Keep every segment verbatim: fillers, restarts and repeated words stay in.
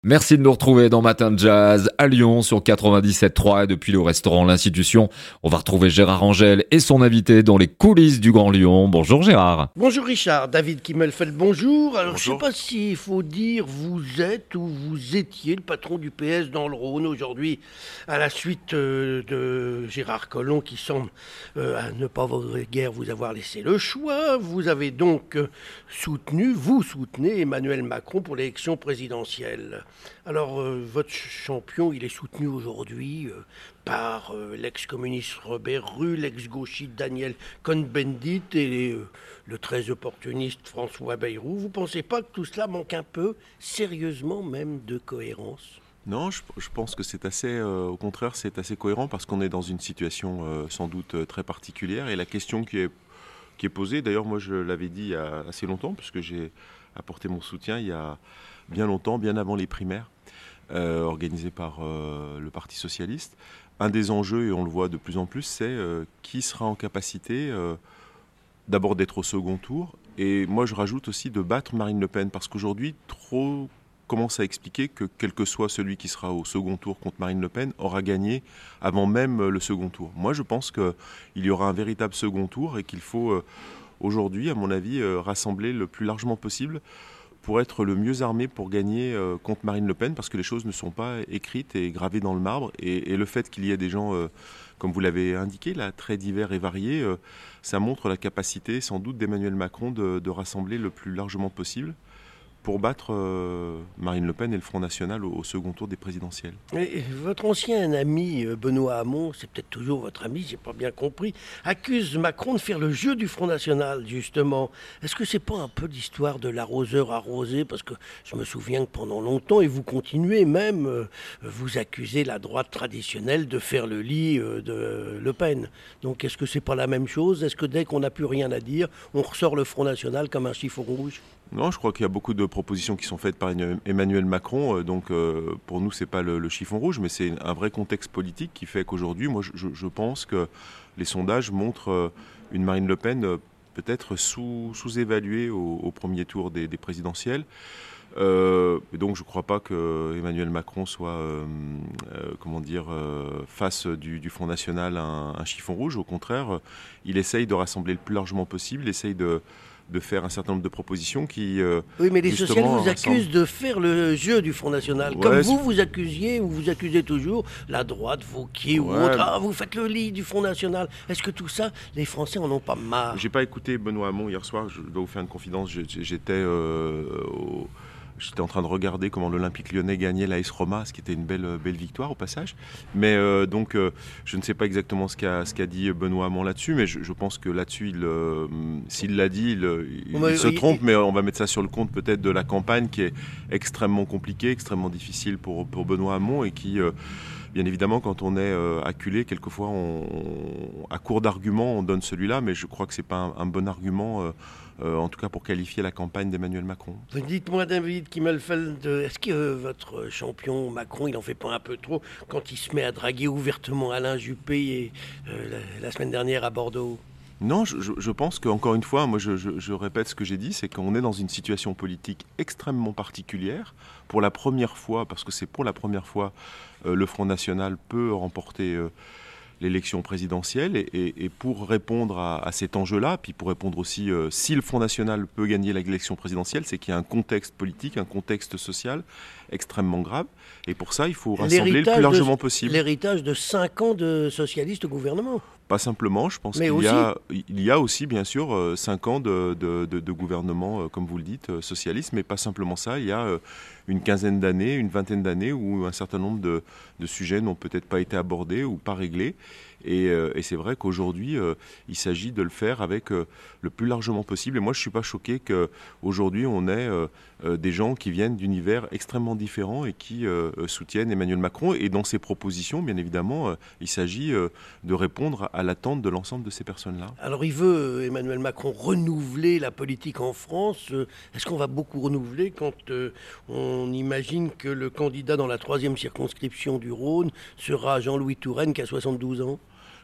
Merci de nous retrouver dans Matin de Jazz à Lyon sur quatre-vingt-dix-sept trois et depuis le restaurant L'Institution. On va retrouver Gérard Angel et son invité dans les coulisses du Grand Lyon. Bonjour Gérard. Bonjour Richard, David Kimmelfeld, bonjour. Alors Bonjour. je ne sais pas s'il faut dire vous êtes ou vous étiez le patron du P S dans le Rhône aujourd'hui à la suite euh, de Gérard Collomb qui semble euh, à ne pas guère vous avoir laissé le choix. Vous avez donc euh, soutenu, vous soutenez Emmanuel Macron pour l'élection présidentielle. Alors, euh, votre champion, il est soutenu aujourd'hui euh, par euh, l'ex-communiste Robert Rue, l'ex-gauchiste Daniel Cohn-Bendit et euh, le très opportuniste François Bayrou. Vous ne pensez pas que tout cela manque un peu, sérieusement même, de cohérence ? Non, je, je pense que c'est assez, euh, au contraire, c'est assez cohérent parce qu'on est dans une situation euh, sans doute euh, très particulière et la question qui est, qui est posée, d'ailleurs moi je l'avais dit il y a assez longtemps puisque j'ai apporté mon soutien il y a bien longtemps, bien avant les primaires euh, organisées par euh, le Parti Socialiste. Un des enjeux, et on le voit de plus en plus, c'est euh, qui sera en capacité euh, d'abord d'être au second tour et moi je rajoute aussi de battre Marine Le Pen parce qu'aujourd'hui trop commence à expliquer que quel que soit celui qui sera au second tour contre Marine Le Pen aura gagné avant même le second tour. Moi je pense qu'il y aura un véritable second tour et qu'il faut euh, aujourd'hui à mon avis euh, rassembler le plus largement possible pour être le mieux armé pour gagner euh, contre Marine Le Pen, parce que les choses ne sont pas écrites et gravées dans le marbre. Et, et le fait qu'il y ait des gens, euh, comme vous l'avez indiqué, là, très divers et variés, euh, ça montre la capacité sans doute d'Emmanuel Macron de, de rassembler le plus largement possible pour battre euh, Marine Le Pen et le Front National au, au second tour des présidentielles. Et votre ancien ami euh, Benoît Hamon, c'est peut-être toujours votre ami, j'ai pas bien compris, accuse Macron de faire le jeu du Front National, justement. Est-ce que c'est pas un peu l'histoire de l'arroseur arrosé ? Parce que je me souviens que pendant longtemps, et vous continuez même, euh, vous accusez la droite traditionnelle de faire le lit euh, de Le Pen. Donc est-ce que c'est pas la même chose ? Est-ce que dès qu'on n'a plus rien à dire, on ressort le Front National comme un chiffon rouge ? Non, je crois qu'il y a beaucoup de propositions qui sont faites par Emmanuel Macron. Donc, euh, pour nous, c'est pas le, le chiffon rouge, mais c'est un vrai contexte politique qui fait qu'aujourd'hui, moi, je, je pense que les sondages montrent une Marine Le Pen euh, peut-être sous, sous-évaluée au, au premier tour des, des présidentielles. Euh, donc, je ne crois pas que Emmanuel Macron soit, euh, euh, comment dire, euh, face du, du Front National un, un chiffon rouge. Au contraire, il essaye de rassembler le plus largement possible, il essaye de de faire un certain nombre de propositions qui... Euh, oui, mais les socialistes vous accusent rassemblent... de faire le jeu du Front National. Ouais, Comme vous, c'est... vous accusiez, ou vous accusez toujours la droite, Wauquiez ou ouais, autre. Ah, vous faites le lit du Front National. Est-ce que tout ça, les Français en ont pas marre ? J'ai pas écouté Benoît Hamon hier soir, je dois vous faire une confidence. J'étais euh, au... J'étais en train de regarder comment l'Olympique Lyonnais gagnait l'A S Roma, ce qui était une belle, belle victoire au passage. Mais euh, donc, euh, je ne sais pas exactement ce qu'a, ce qu'a dit Benoît Hamon là-dessus, mais je, je pense que là-dessus, il, euh, s'il l'a dit, il, il, il se trompe, mais on va mettre ça sur le compte peut-être de la campagne qui est extrêmement compliquée, extrêmement difficile pour, pour Benoît Hamon et qui... Euh, Bien évidemment, quand on est euh, acculé, quelquefois, on, on, à court d'arguments, on donne celui-là, mais je crois que ce n'est pas un, un bon argument, euh, euh, en tout cas pour qualifier la campagne d'Emmanuel Macron. Dites-moi, David Kimmelfeld, est-ce que euh, votre champion Macron, il en fait pas un peu trop quand il se met à draguer ouvertement Alain Juppé et, euh, la, la semaine dernière à Bordeaux ? Non, je, je pense qu'encore une fois, moi je, je, je répète ce que j'ai dit, c'est qu'on est dans une situation politique extrêmement particulière. Pour la première fois, parce que c'est pour la première fois, euh, le Front National peut remporter euh, l'élection présidentielle. Et, et, et pour répondre à, à cet enjeu-là, puis pour répondre aussi, euh, si le Front National peut gagner l'élection présidentielle, c'est qu'il y a un contexte politique, un contexte social extrêmement grave. Et pour ça, il faut rassembler le plus largement de, possible. L'héritage de cinq ans de socialistes au gouvernement. Pas simplement, je pense Mais qu'il aussi... y a, il y a aussi, bien sûr, euh, cinq ans de, de, de, de gouvernement, euh, comme vous le dites, euh, socialiste, mais pas simplement ça. Il y a euh, une quinzaine d'années, une vingtaine d'années où un certain nombre de, de sujets n'ont peut-être pas été abordés ou pas réglés. Et, euh, et c'est vrai qu'aujourd'hui, euh, il s'agit de le faire avec euh, le plus largement possible. Et moi, je ne suis pas choqué qu'aujourd'hui, on ait euh, euh, des gens qui viennent d'univers extrêmement différents et qui euh, soutiennent Emmanuel Macron. Et dans ses propositions, bien évidemment, euh, il s'agit euh, de répondre à l'attente de l'ensemble de ces personnes-là. Alors, il veut, Emmanuel Macron, renouveler la politique en France. Est-ce qu'on va beaucoup renouveler quand euh, on imagine que le candidat dans la troisième circonscription du Rhône sera Jean-Louis Touraine, qui a soixante-douze ans ?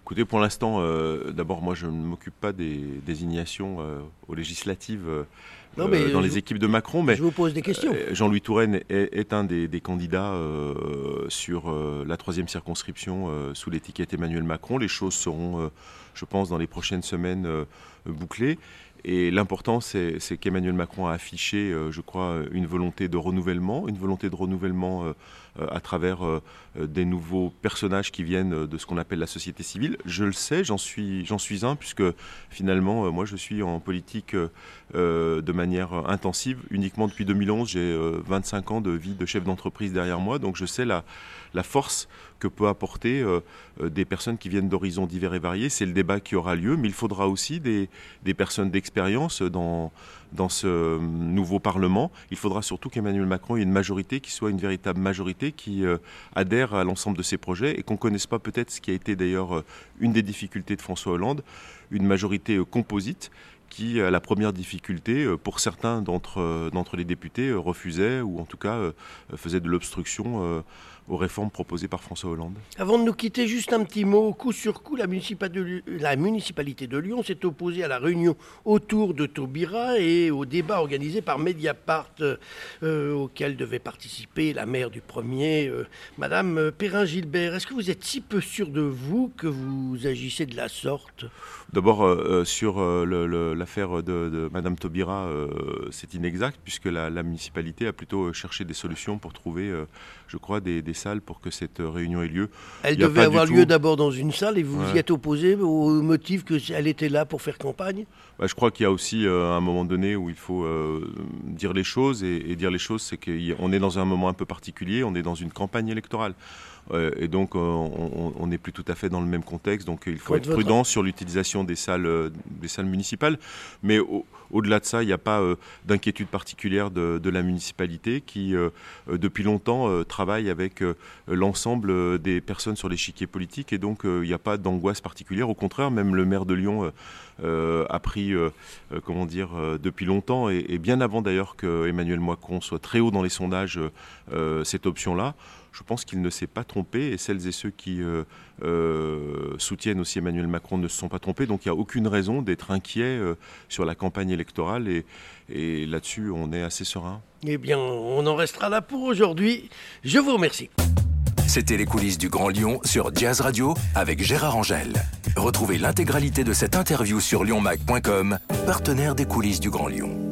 Écoutez, pour l'instant, euh, d'abord, moi, je ne m'occupe pas des désignations euh, aux législatives euh, non, mais dans je, les équipes de Macron, mais je vous pose des questions. Euh, Jean-Louis Touraine est, est un des, des candidats euh, sur euh, la troisième circonscription euh, sous l'étiquette Emmanuel Macron. Les choses seront, euh, je pense, dans les prochaines semaines euh, bouclées. Et l'important, c'est, c'est qu'Emmanuel Macron a affiché, euh, je crois, une volonté de renouvellement, une volonté de renouvellement euh, euh, à travers euh, des nouveaux personnages qui viennent de ce qu'on appelle la société civile. Je le sais, j'en suis, j'en suis un, puisque finalement, euh, moi, je suis en politique euh, de manière intensive. Uniquement depuis deux mille onze, j'ai euh, vingt-cinq ans de vie de chef d'entreprise derrière moi, donc je sais la, la force que peut apporter euh, des personnes qui viennent d'horizons divers et variés. C'est le débat qui aura lieu, mais il faudra aussi des, des personnes d'expérience dans, dans ce nouveau Parlement. Il faudra surtout qu'Emmanuel Macron ait une majorité qui soit une véritable majorité qui euh, adhère à l'ensemble de ses projets et qu'on ne connaisse pas peut-être ce qui a été d'ailleurs une des difficultés de François Hollande, une majorité euh, composite qui, à la première difficulté, pour certains d'entre, d'entre les députés, refusaient ou en tout cas faisaient de l'obstruction aux réformes proposées par François Hollande. Avant de nous quitter, juste un petit mot. Coup sur coup, la, municipa de, la municipalité de Lyon s'est opposée à la réunion autour de Taubira et au débat organisé par Mediapart euh, auquel devait participer la maire du premier, euh, Madame Perrin-Gilbert. Est-ce que vous êtes si peu sûr de vous que vous agissez de la sorte ? D'abord, euh, sur euh, le, le, l'affaire de, de Madame Taubira, euh, c'est inexact puisque la, la municipalité a plutôt cherché des solutions pour trouver, euh, je crois, des, des salles pour que cette réunion ait lieu. Elle devait avoir lieu tout... d'abord dans une salle et vous ouais. vous y êtes opposé au motif qu'elle était là pour faire campagne ? Bah, je crois qu'il y a aussi euh, un moment donné où il faut euh, dire les choses et, et dire les choses, c'est qu'on est dans un moment un peu particulier, on est dans une campagne électorale. Euh, et donc on n'est plus tout à fait dans le même contexte, donc il faut être prudent sur l'utilisation des salles, euh, des salles municipales. Mais au, au-delà de ça, il n'y a pas euh, d'inquiétude particulière de, de la municipalité qui, euh, depuis longtemps, euh, travaille avec euh, l'ensemble des personnes sur l'échiquier politique et donc euh, il n'y a pas d'angoisse particulière. Au contraire, même le maire de Lyon euh, euh, a pris, euh, euh, comment dire, euh, depuis longtemps et, et bien avant d'ailleurs que Emmanuel Macron soit très haut dans les sondages, euh, cette option-là. Je pense qu'il ne s'est pas trompé et celles et ceux qui euh, euh, soutiennent aussi Emmanuel Macron ne se sont pas trompés. Donc il n'y a aucune raison d'être inquiet euh, sur la campagne électorale et, et là-dessus on est assez serein. Eh bien on en restera là pour aujourd'hui. Je vous remercie. C'était les coulisses du Grand Lyon sur Jazz Radio avec Gérard Angel. Retrouvez l'intégralité de cette interview sur lyon mag point com, partenaire des coulisses du Grand Lyon.